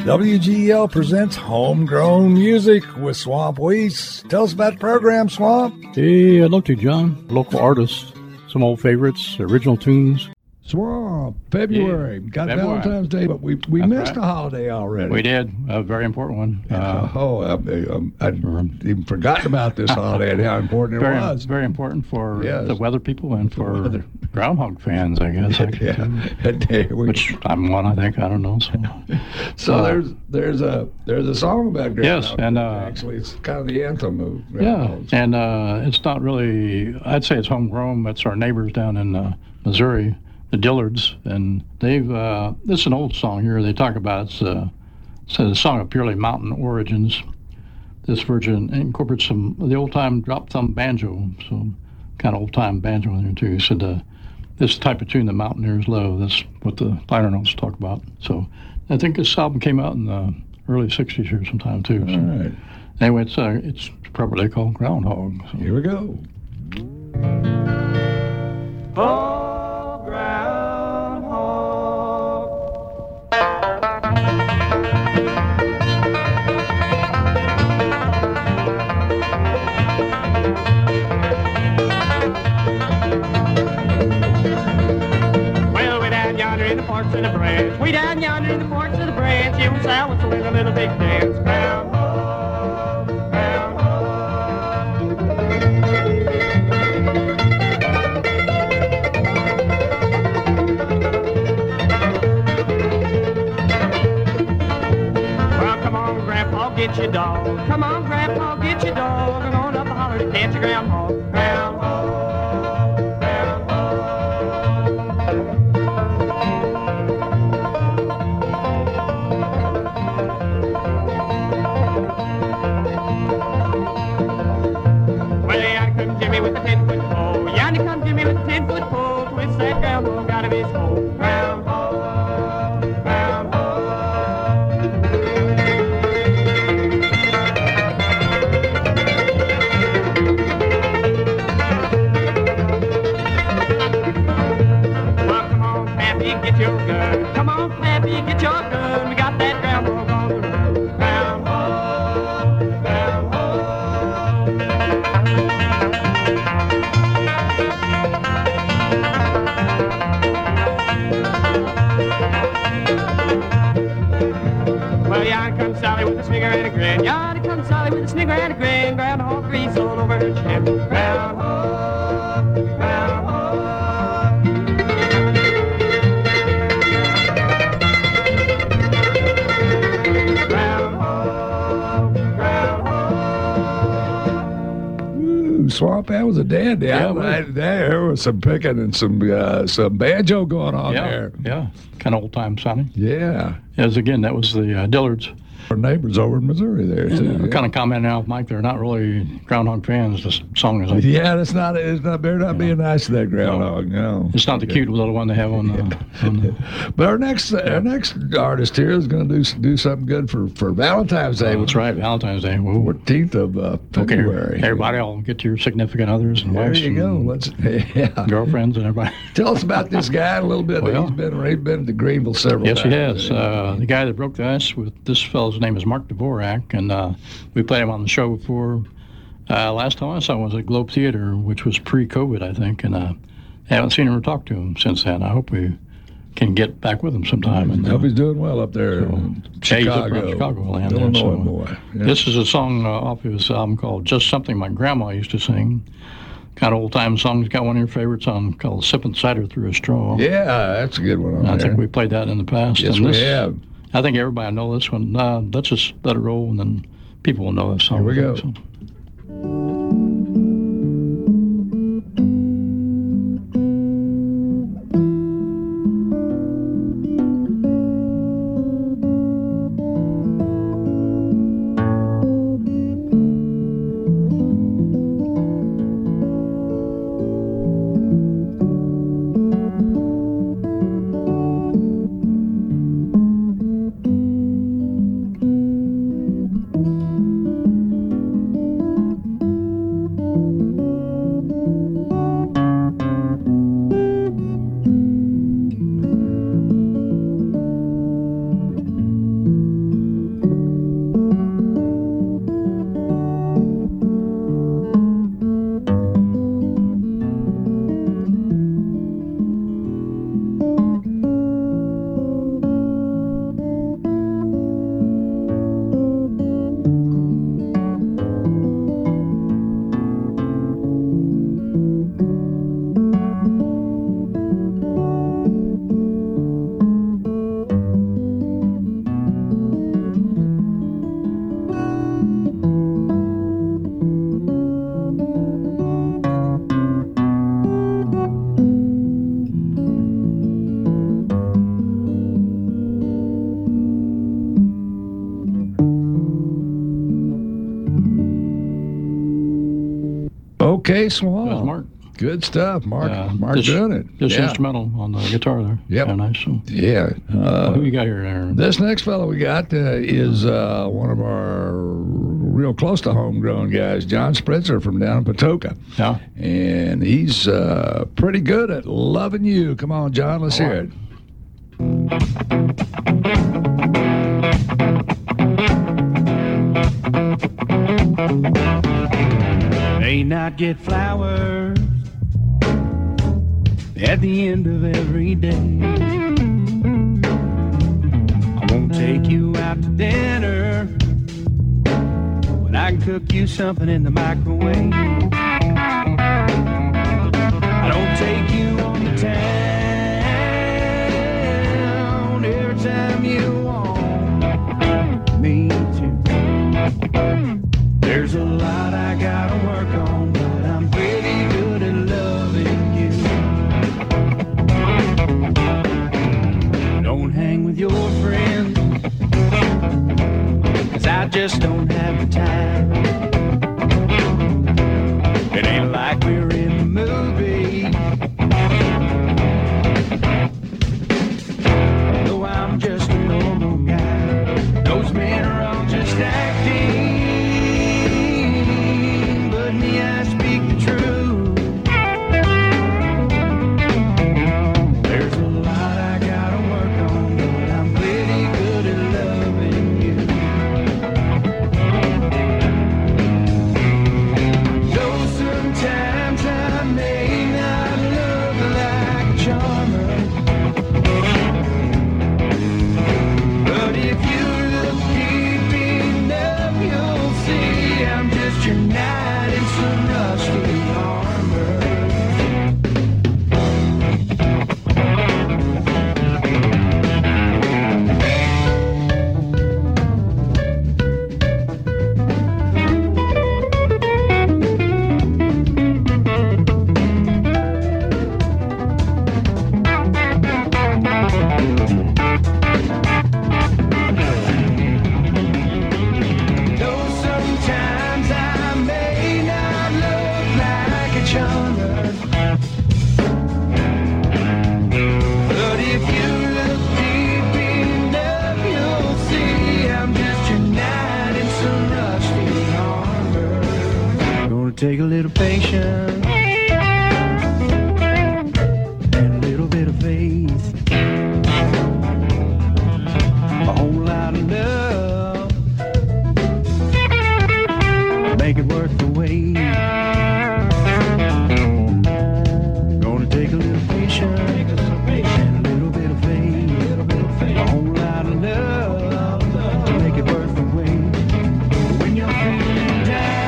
WGL presents Homegrown Music with Swamp Weiss. Tell us about the program, Swamp. Hey, I'd love to, John. Local artists, some old favorites, original tunes. Swamp, February. Yeah, Got February. Valentine's Day, but we missed a holiday already. We did. A very important one. I'd even forgotten about this holiday and how important it was. Very important for Yes. the weather people and for groundhog fans, I guess. Which I'm one, I think. I don't know. So there's a song about groundhog. Yes, and actually, it's kind of the anthem of yeah, groundhogs. and it's not really. I'd say it's homegrown. It's our neighbors down in Missouri, the Dillards, and they've. This is an old song here. They talk about it's a song of purely mountain origins. This version incorporates some of the old-time drop-thumb banjo, so kind of old-time banjo in there too. So this type of tune the mountaineers love. That's what the liner notes talk about. So I think this album came out in the early '60s here sometime too. So. All right. Anyway, it's properly called Groundhog. So. Here we go. Oh, groundhog. Well, way down yonder in the parks of the branch, way down yonder in the parks of the branch, you and Sal was doing a little big dance. Groundhog, well, come on, Grandpa, get your dog. Come on, Grandpa, get your dog. I'm going up the holler to catch a groundhog. Groundhog, well, yonder come Jimmy with the 10-foot pole. Yonder come Jimmy with the 10-foot pole. Twist that groundhog out of his hole. Groundhog, groundhog. Well, come on, Pappy, get your gun. Come on, Pappy, get your gun. We got that groundhog on the road. Groundhog, groundhog. Well, yonder comes Sally with a snigger and a grin. Yonder comes Sally with a snigger and a grin. Groundhog grease all over her chin. Groundhog, groundhog. Groundhog, groundhog. Ooh, Swamp, that was a dandy. Yeah, There was some picking and some banjo going on there. Yeah, kind of old-time sounding. Yeah. As again, that was the Dillards. Our neighbors over in Missouri there, too. We're kind of commenting out with Mike. They're not really groundhog fans. The song is like, Yeah, it's not better not being nice to that groundhog. No, it's not the cute little one they have on the. But our next artist here is going to do something good for Valentine's Day. That's right, Valentine's Day. Whoa. 14th of February. Okay, everybody, all get your significant others and There wives you go. and girlfriends and everybody. Tell us about this guy a little bit. Well, he's been to Greenville several Yes, times. he has. The guy that broke the ice with this fellow's name is Mark Dvorak, and we played him on the show before. Last time I saw him was at Globe Theater, which was pre-COVID, I think, and I haven't seen him or talked to him since then. I hope we can get back with him sometime. And I hope he's doing well up there in Chicago. Chicagoland. Illinois boy. Yeah. This is a song off his album called Just Something My Grandma Used to Sing. Kind of old-time song. He's got one of your favorites on called Sipping Cider Through a Straw. Yeah, that's a good one on I there. think we played that in the past. Yes, and we have. I think everybody will know this one. Let's just let it roll, and then people will know this song. Here we go. So. Okay, Swamp. That's Mark. Good stuff, Mark. Mark just, doing it. Just instrumental on the guitar there. Yep. Yeah, nice. So, yeah. who you got here, Aaron? This next fellow we got is one of our real close to homegrown guys, John Spritzer from down in Patoka. Yeah. And he's pretty good at Loving You. Come on, John, let's hear it. May not get flowers at the end of every day. I won't take you out to dinner, but I can cook you something in the microwave. I don't take you on the town every time you want me to. There's a lot I gotta work on, but I'm pretty good at loving you. Don't hang with your friends, 'cause I just don't have the time. It ain't like we're in the movie, though I'm just a normal guy. Those men are all just acting. Take a little patience and a little bit of faith, a whole lot of love, make it worth the wait. Gonna take a little patience and a little bit of faith, a whole lot of love, make it worth the wait. When you're feeling down,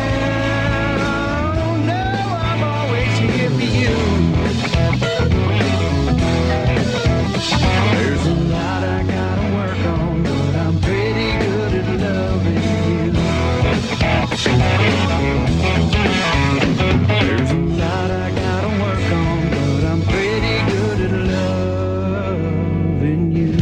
there's a lot I gotta work on, but I'm pretty good at loving you. There's a lot I gotta work on, but I'm pretty good at loving you.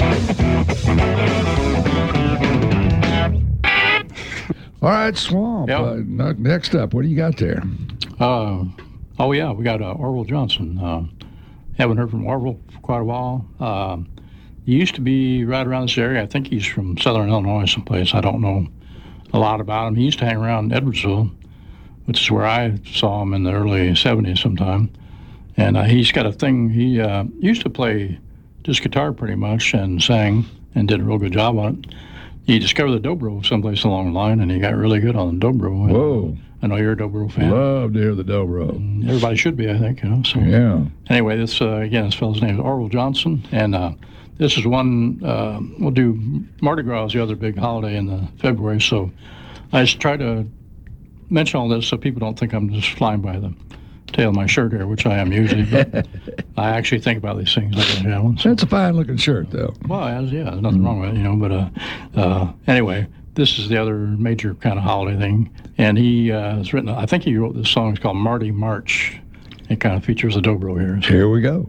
All right, Swamp. Yep. Next up, what do you got there? We got Orville Johnson. Haven't heard from Orville for quite a while. He used to be right around this area. I think he's from Southern Illinois someplace. I don't know a lot about him. He used to hang around Edwardsville, which is where I saw him in the early 70s sometime. And he's got a thing. He used to play just guitar pretty much and sang and did a real good job on it. He discovered the dobro someplace along the line, and he got really good on the dobro. Whoa. I know you're a dobro fan. Love to hear the dobro. Everybody should be, I think. So. Yeah. Anyway, this fellow's name is Orville Johnson, and this is one. We'll do Mardi Gras is the other big holiday in the February, so I just try to mention all this so people don't think I'm just flying by the tail of my shirt here, which I am usually, but I actually think about these things like that one. So. That's a fine-looking shirt, though. Well, there's nothing wrong with it, but anyway. This is the other major kind of holiday thing. And he has written, I think he wrote this song. It's called Marty March. It kind of features a dobro here. So. Here we go.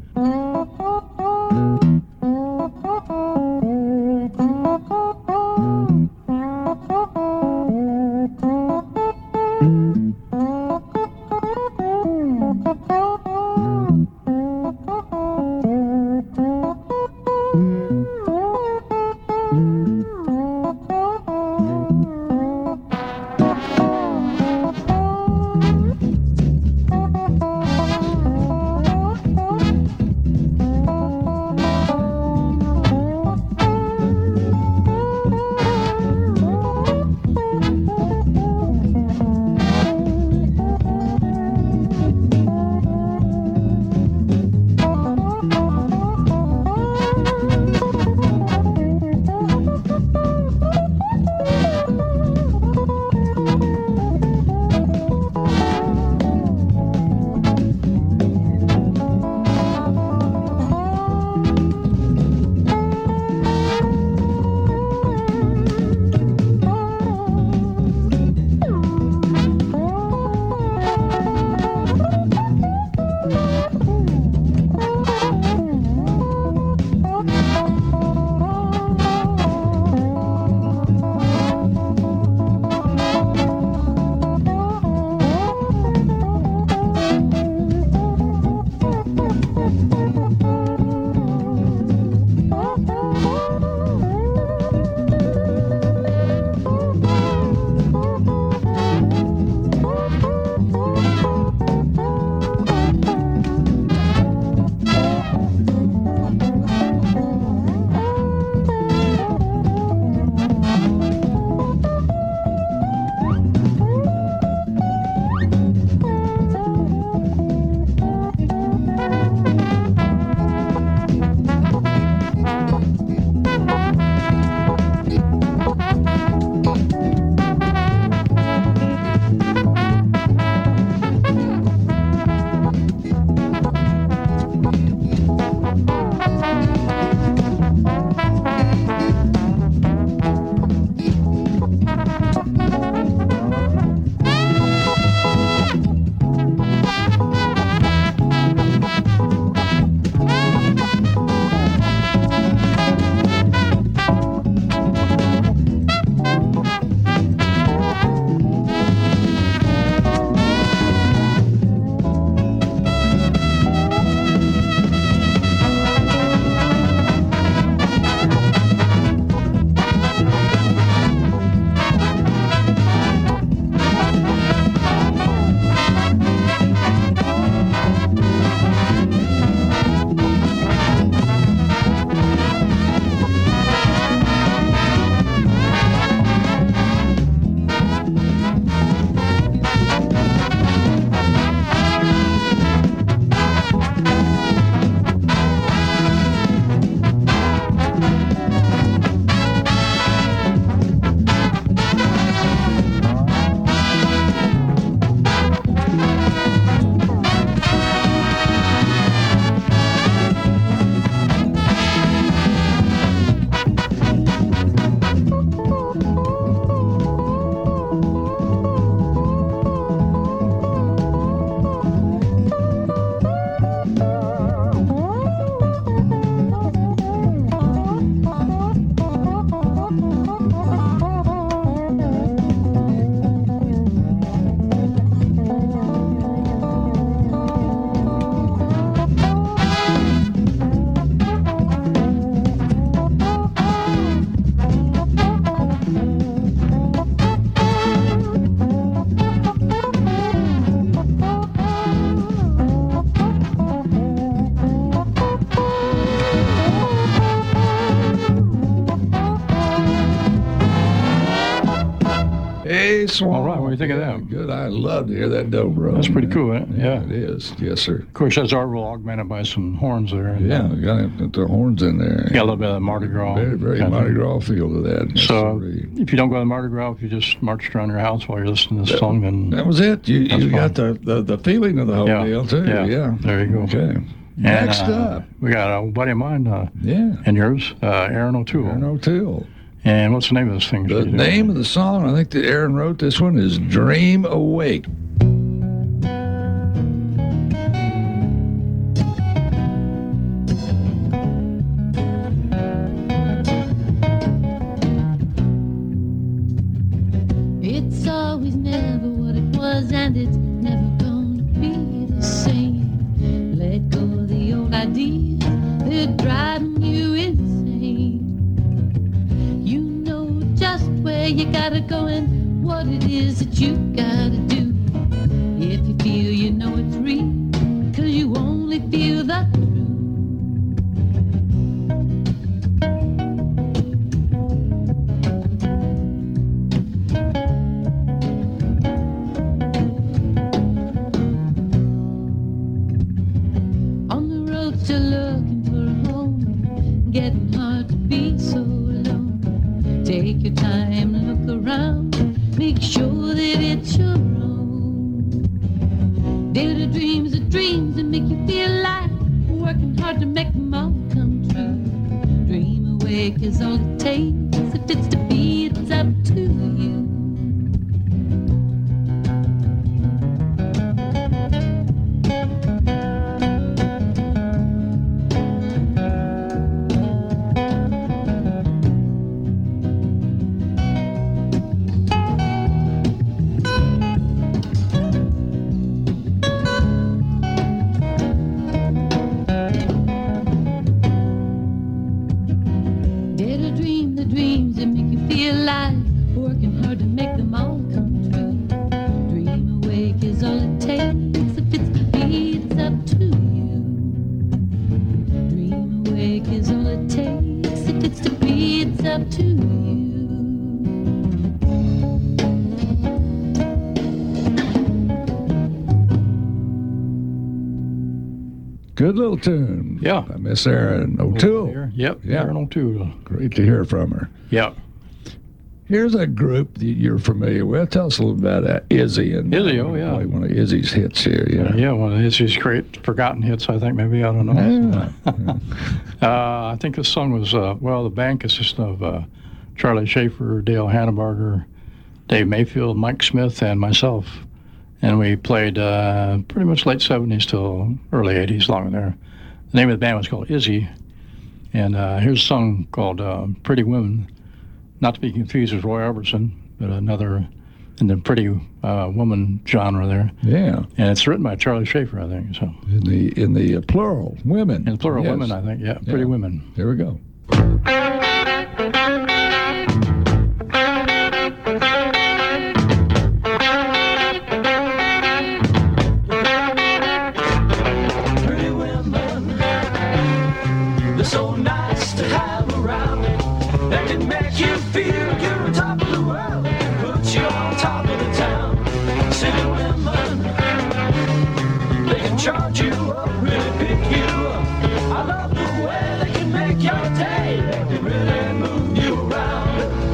Gray Swamp. All right, what do you think of that? Good. I love to hear that dobro. That's pretty man. cool, eh? Yeah. It is. Yes, sir. Of course, that's artwork augmented by some horns there. And, Yeah, got the horns in there. got a little bit of Mardi Gras. Very, very kind of Mardi thing. Gras feel to that. Yes, So, sirree. if you don't go to Mardi Gras, if you just marched around your house while you're listening to this song, then That was it. You That's got the feeling of the whole Yeah. deal, too. Yeah. Yeah. There you go. Okay. And, Next up. we got a buddy of mine Yeah. and yours, Aaron O'Toole. Aaron O'Toole. And what's the name of this thing? The name of the song, I think that Aaron wrote this one, is Dream Awake. It's always never what it was, and it's never gonna be the same. Let go of the old ideas, they're driving you insane. You know just where you gotta go and what it is that you gotta do. If you feel you know it's real, 'cause you only feel the truth. On the road still looking for a home, getting hard to be so alone. Take your time, look around, make sure that it's your own. Dare the dreams that make you feel alive, working hard to make them all come true. Dream awake is all it takes, if it's to be, it's up to you. Dare to dream the dreams that make you feel alive, working hard to make them all come true. Dream awake is all it takes, if it's to be, it's up to you. Dream awake is all it takes, if it's to be, it's up to you. Good little tune. Yeah. By Miss Aaron O'Toole. Yep, Yeah. Aaron O'Toole. Great to hear from her. Yep. Here's a group that you're familiar with. Tell us a little about Izzy. And Izzy, oh, yeah. Play one of Izzy's hits here. Yeah. Yeah, one of his great forgotten hits, I think, maybe. I don't know. Yeah. I think this song was, the band consisted of Charlie Schaefer, Dale Hannebarger, Dave Mayfield, Mike Smith, and myself. And we played pretty much late 70s till early 80s, along there. The name of the band was called Izzy. And here's a song called Pretty Women, not to be confused with Roy Orbison, but another in the pretty woman genre there. Yeah. And it's written by Charlie Schaefer, I think. So In the plural, women. in plural, Yes. women, I think. Yeah, Pretty Women. Here we go. Pretty women, they're so nice to have around. They can make you feel like you're on top of the world, put you on top of the town. City women, they can charge you up, really pick you up. I love the way they can make your day, they can really move you around.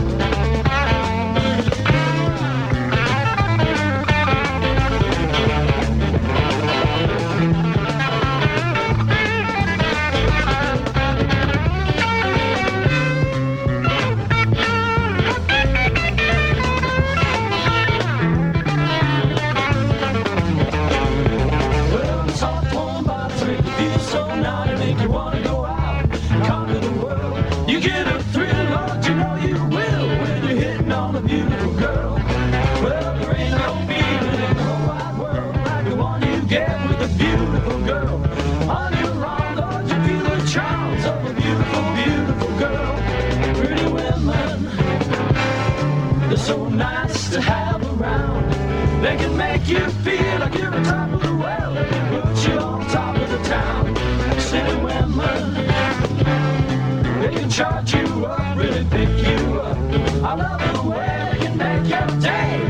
Well, the soft warm bodies make you feel so naughty, make you wanna go out and conquer the world. You get a thrill, Lord, you know you will, when you're hitting on a beautiful girl. Well, there ain't no feeling in the whole wide world like the one you get with a beautiful girl. On your arm, Lord, you feel the charms of a beautiful, beautiful girl. Pretty women, they're so nice to have around. They can make you feel like you're on top of the world. They can put you on top of the town. City women, they can charge you up, really pick you up. I love the way they can make your day.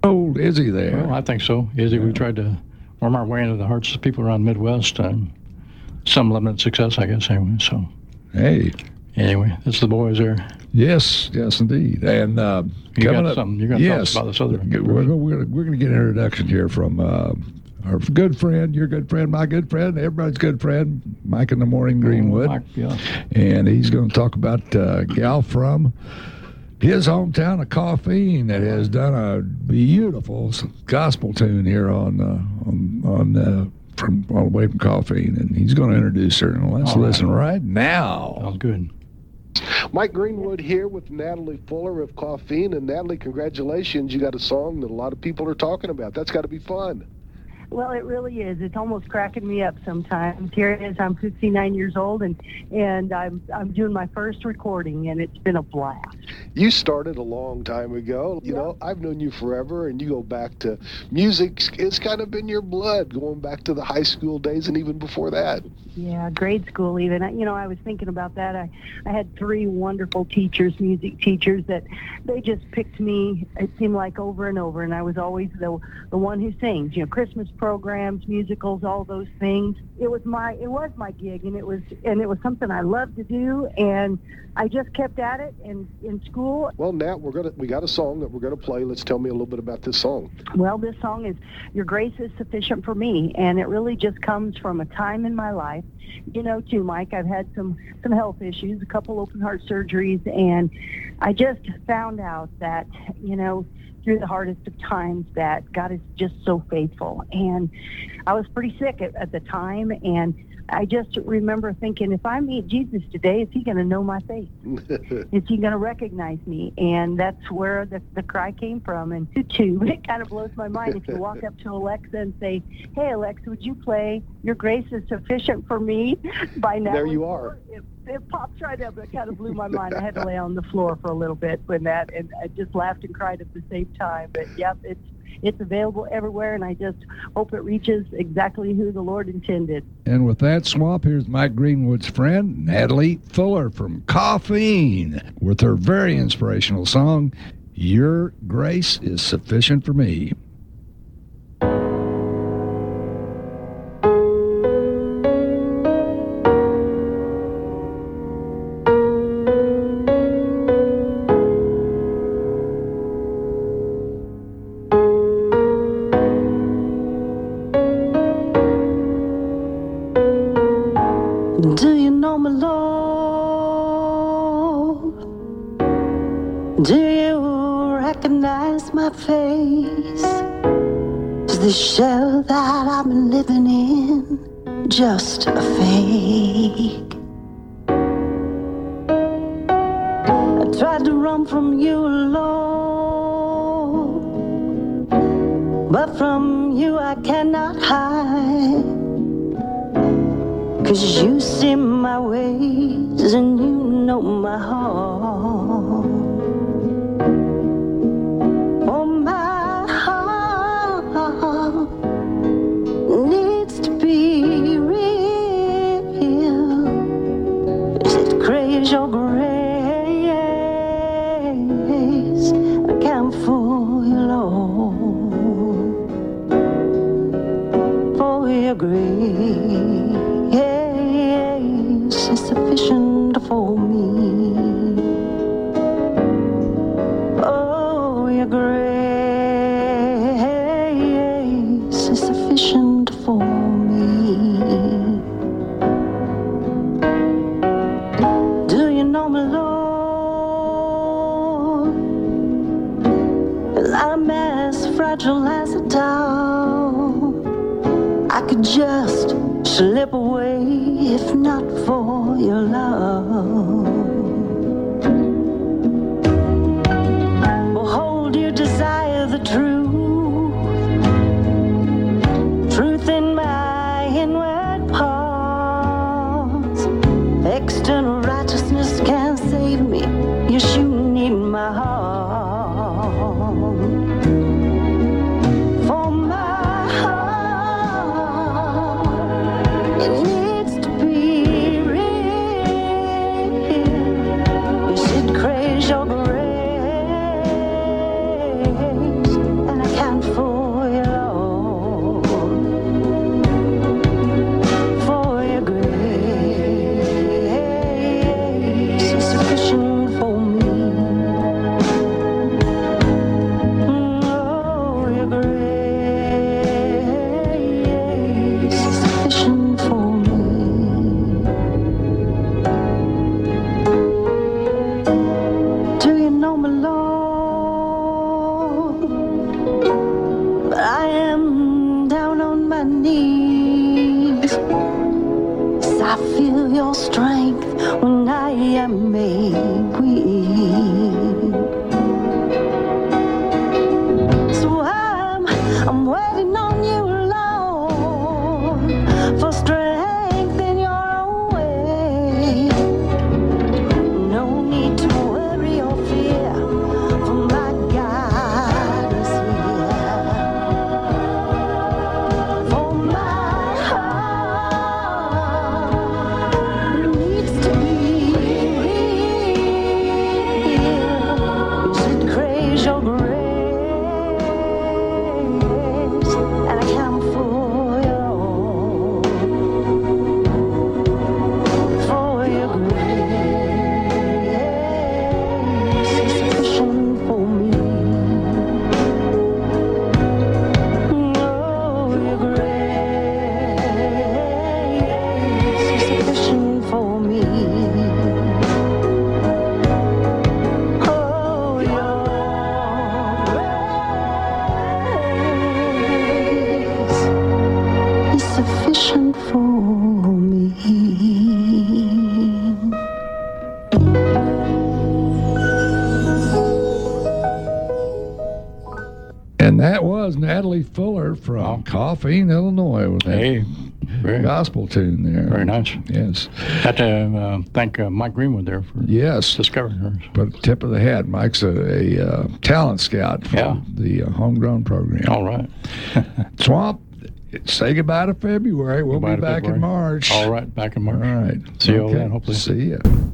old is he there? Well, I think so. Izzy, we tried to worm our way into the hearts of people around the Midwest. Some limited success, I guess, anyway. So, Hey, anyway, it's the boys there. yes, indeed. And You coming got up, something. You're going to tell us about this other. we're going to get an introduction here from our good friend, your good friend, my good friend, everybody's good friend, Mike in the Morning Greenwood. Mike, yeah. And he's going to talk about a gal from his hometown of Coffeen that has done a beautiful gospel tune here from all the way from Coffeen, and he's going to introduce her. And let's listen right now. Sounds good. Mike Greenwood here with Natalie Fuller of Coffeen. And Natalie, congratulations. You got a song that a lot of people are talking about. That's got to be fun. Well, it really is. It's almost cracking me up sometimes. Here it is. I'm 59 years old, and I'm doing my first recording, and it's been a blast. You started a long time ago. You know, I've known you forever, and you go back to music. It's kind of been your blood, going back to the high school days and even before that. Yeah, grade school even. You know, I was thinking about that. I had 3 wonderful teachers, music teachers, that they just picked me, it seemed like, over and over, and I was always the one who sings. You know, Christmas programs, musicals, all those things. It was my gig, and it was something I loved to do, and I just kept at it in school. Well, Nat, we got a song that we're gonna play. Let's tell me a little bit about this song. Well, this song is "Your Grace is Sufficient for Me," and it really just comes from a time in my life. You know, too, Mike, I've had some health issues, a couple open heart surgeries, and I just found out that, you know, through the hardest of times, that God is just so faithful. And I was pretty sick at the time, and I just remember thinking, if I meet Jesus today, is he going to know my face? Is he going to recognize me? And that's where the cry came from. And too, it kind of blows my mind if you walk up to Alexa and say, "Hey, Alexa, would you play 'Your Grace is Sufficient for Me' by now?" There you are. It pops right up. It kind of blew my mind. I had to lay on the floor for a little bit when that, and I just laughed and cried at the same time. But yep, it's available everywhere, and I just hope it reaches exactly who the Lord intended. And with that, Swamp, here's Mike Greenwood's friend, Natalie Fuller from Coffeen, with her very inspirational song, "Your Grace is Sufficient for Me." Do you know my Lord? Do you recognize my face? Is the shell that I've been living in just a fake? I tried to run from you, Lord, but from you I cannot hide. 'Cause you see my ways and you know my heart. Oh, my heart needs to be real. Is it crazy your grace? I can't fool you, Lord. For your grace is sufficient for me. Oh, your grace is sufficient for me. Do you know me, Lord? Well, I'm as fragile as a doll. I could just slip away if not for your love. Behold, you desire the truth in my inward parts. External righteousness can't save me. Yes, you need my heart. For my heart, it needs to be real. You should praise your grace, and I feel your strength when I am made weak. So I'm waiting on you, Lord, for strength in your own way. No need to worry or fear, for my God is here. For my heart needs to be healed. Should craze your grace, and I come for your grace is sufficient for me. Oh, your grace is sufficient for me. Oh, your grace is sufficient for me. And that was Natalie Fuller from Coffeen, Illinois, with that Hey, very, gospel tune there. very nice. Yes. Had to thank Mike Greenwood there for Yes. discovering her. But tip of the hat, Mike's a talent scout for Yeah. the homegrown program. All right. Swamp, say goodbye to February. We'll Goodbye be to back in February. March. All right, back in All March. right. See you all then, hopefully. See ya.